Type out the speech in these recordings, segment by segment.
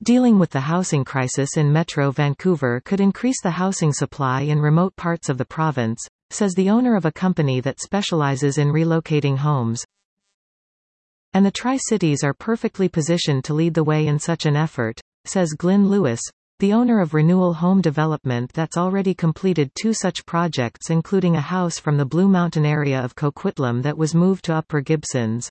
Dealing with the housing crisis in Metro Vancouver could increase the housing supply in remote parts of the province, says the owner of a company that specializes in relocating homes. And the Tri-Cities are perfectly positioned to lead the way in such an effort, says Glyn Lewis, the owner of Renewal Home Development that's already completed 2 such projects, including a house from the Blue Mountain area of Coquitlam that was moved to Upper Gibsons.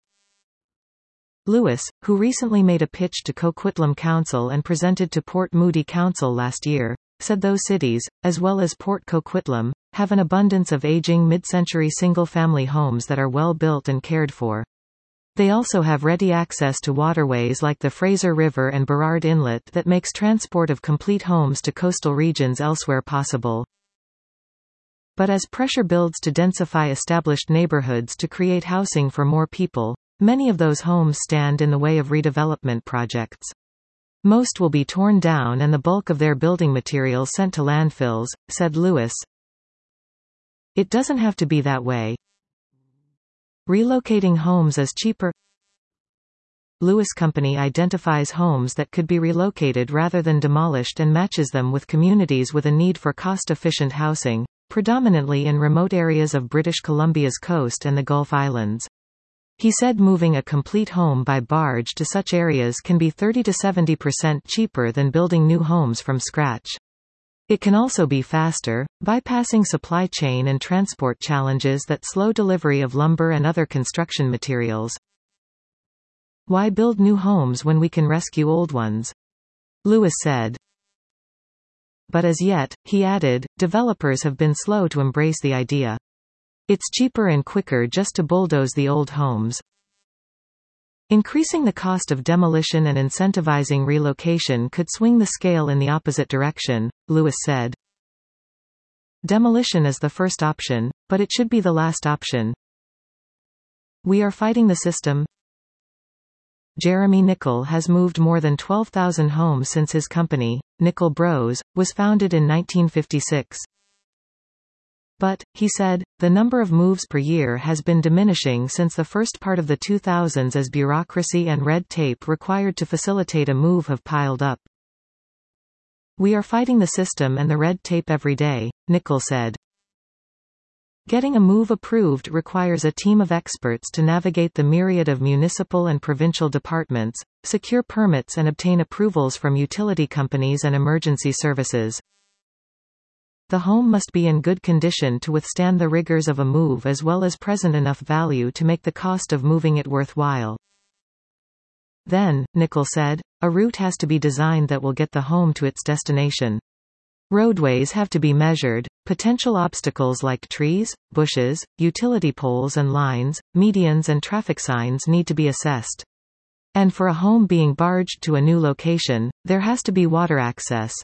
Lewis, who recently made a pitch to Coquitlam Council and presented to Port Moody Council last year, said those cities, as well as Port Coquitlam, have an abundance of aging mid-century single-family homes that are well built and cared for. They also have ready access to waterways like the Fraser River and Burrard Inlet that makes transport of complete homes to coastal regions elsewhere possible. But as pressure builds to densify established neighborhoods to create housing for more people, many of those homes stand in the way of redevelopment projects. Most will be torn down and the bulk of their building materials sent to landfills, said Lewis. It doesn't have to be that way. Relocating homes is cheaper. Lewis Company identifies homes that could be relocated rather than demolished and matches them with communities with a need for cost-efficient housing, predominantly in remote areas of British Columbia's coast and the Gulf Islands. He said moving a complete home by barge to such areas can be 30 to 70% cheaper than building new homes from scratch. It can also be faster, bypassing supply chain and transport challenges that slow delivery of lumber and other construction materials. Why build new homes when we can rescue old ones? Lewis said. But as yet, he added, developers have been slow to embrace the idea. It's cheaper and quicker just to bulldoze the old homes. Increasing the cost of demolition and incentivizing relocation could swing the scale in the opposite direction, Lewis said. Demolition is the first option, but it should be the last option. We are fighting the system. Jeremy Nicol has moved more than 12,000 homes since his company, Nicol Bros, was founded in 1956. But, he said, the number of moves per year has been diminishing since the first part of the 2000s as bureaucracy and red tape required to facilitate a move have piled up. We are fighting the system and the red tape every day, Nicol said. Getting a move approved requires a team of experts to navigate the myriad of municipal and provincial departments, secure permits and obtain approvals from utility companies and emergency services. The home must be in good condition to withstand the rigors of a move as well as present enough value to make the cost of moving it worthwhile. Then, Nicol said, a route has to be designed that will get the home to its destination. Roadways have to be measured, potential obstacles like trees, bushes, utility poles and lines, medians and traffic signs need to be assessed. And for a home being barged to a new location, there has to be water access.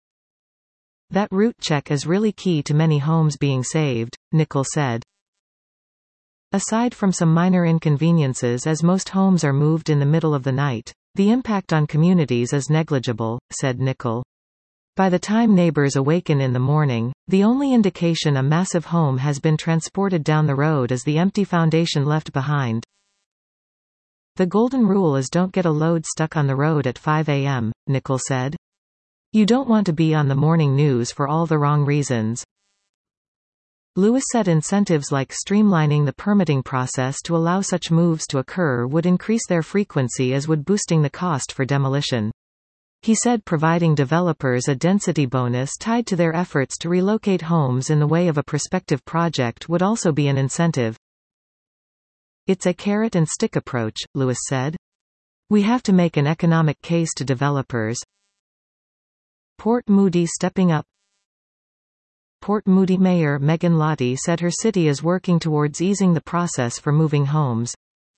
That route check is really key to many homes being saved, Nicol said. Aside from some minor inconveniences as most homes are moved in the middle of the night, the impact on communities is negligible, said Nicol. By the time neighbors awaken in the morning, the only indication a massive home has been transported down the road is the empty foundation left behind. The golden rule is don't get a load stuck on the road at 5 a.m., Nicol said. You don't want to be on the morning news for all the wrong reasons. Lewis said incentives like streamlining the permitting process to allow such moves to occur would increase their frequency as would boosting the cost for demolition. He said providing developers a density bonus tied to their efforts to relocate homes in the way of a prospective project would also be an incentive. It's a carrot and stick approach, Lewis said. We have to make an economic case to developers. Port Moody stepping up. Port Moody Mayor Megan Lottie said her city is working towards easing the process for moving homes.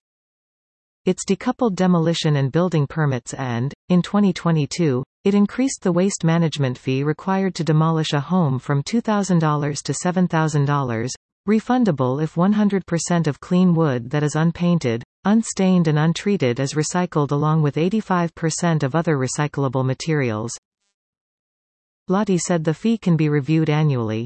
It's decoupled demolition and building permits and, in 2022, it increased the waste management fee required to demolish a home from $2,000 to $7,000, refundable if 100% of clean wood that is unpainted, unstained and untreated is recycled along with 85% of other recyclable materials. Lottie said the fee can be reviewed annually.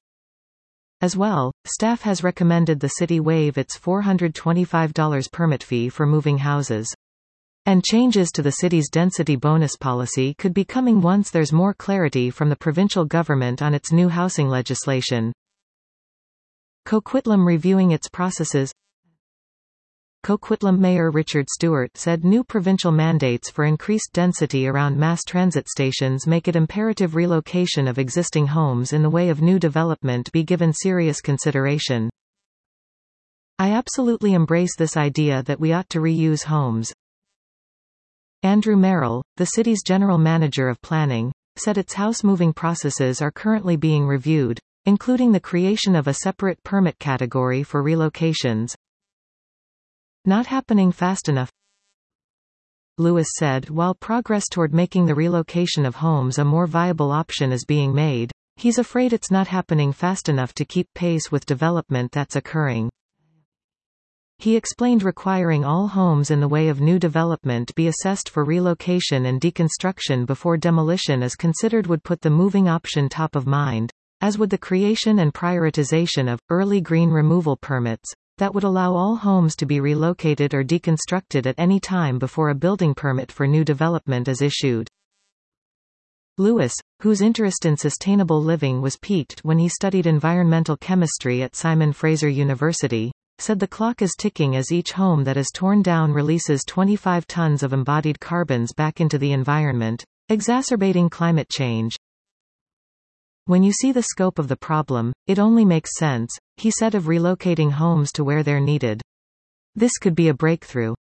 As well, staff has recommended the city waive its $425 permit fee for moving houses. And changes to the city's density bonus policy could be coming once there's more clarity from the provincial government on its new housing legislation. Coquitlam reviewing its processes. Coquitlam Mayor Richard Stewart said new provincial mandates for increased density around mass transit stations make it imperative relocation of existing homes in the way of new development be given serious consideration. I absolutely embrace this idea that we ought to reuse homes. Andrew Merrill, the city's general manager of planning, said its house-moving processes are currently being reviewed, including the creation of a separate permit category for relocations. Not happening fast enough. Lewis said while progress toward making the relocation of homes a more viable option is being made, he's afraid it's not happening fast enough to keep pace with development that's occurring. He explained requiring all homes in the way of new development be assessed for relocation and deconstruction before demolition is considered would put the moving option top of mind, as would the creation and prioritization of early green removal permits that would allow all homes to be relocated or deconstructed at any time before a building permit for new development is issued. Lewis, whose interest in sustainable living was piqued when he studied environmental chemistry at Simon Fraser University, said the clock is ticking as each home that is torn down releases 25 tons of embodied carbons back into the environment, exacerbating climate change. When you see the scope of the problem, it only makes sense, he said, of relocating homes to where they're needed. This could be a breakthrough.